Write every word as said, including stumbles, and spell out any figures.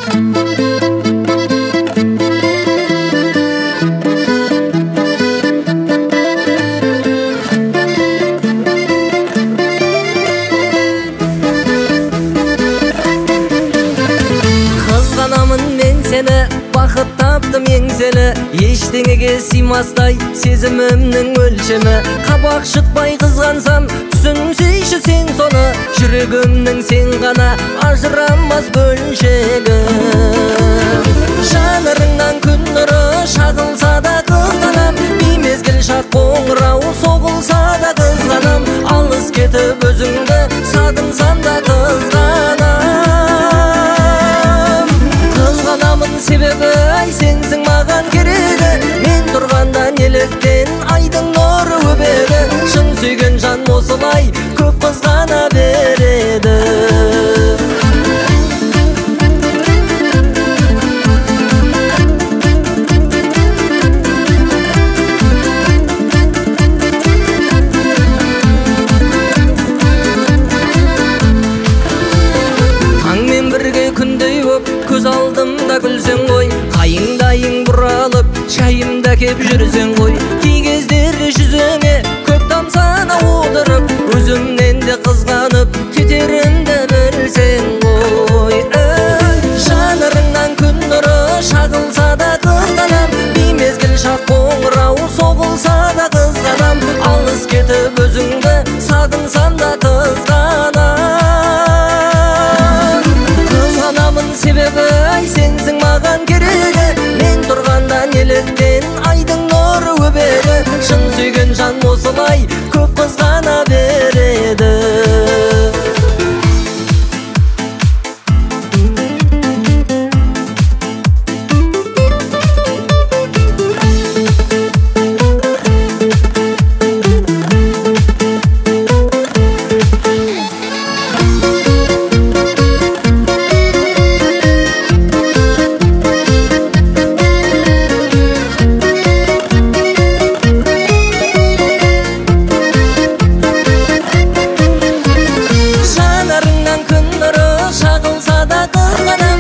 Бақыт таптым еңселі, ештеңеге сыймастай сезімімнің өлшемі. Қабақ шытпай қызғансам, түсінсейші сен соны, жүрегімнің сен ғана ажырамас бөлшегі. Жанарыңнан күн нұры шағылса да қызғанам, беймезгіл шақ қоңырау соғылса да қызғанам, алыс кетіп өзіңді сағынсам да қызғанам. Себебі ай сенсің маған керегі, мен тұрғанда неліктен айдың нұры өбеді. Шын сүйген жан осылай көп қызғана береді. Таңмен бірге күндей боп көз алдымда күлсең ғой, қайыңдайың бұралып шайымда кеп жүрсең ғой. Кей кездері жүзіңе көп тамсана отырып, өзімнен де қызғанып кетерімді білсең ғой. Жанарыңнан күн нұры шағылса да қызғанам, беймезгіл шақ қоңырау соғылса да қызғанам, алыс кетіп өзіңді сағынсам да қызғанам. Себебі ай сенсің маған керегі, мен тұрғанда неліктен айдың нұры өбеді. Шын сүйген жан осылай көп қызғана береді. Шағылса да қызғанам,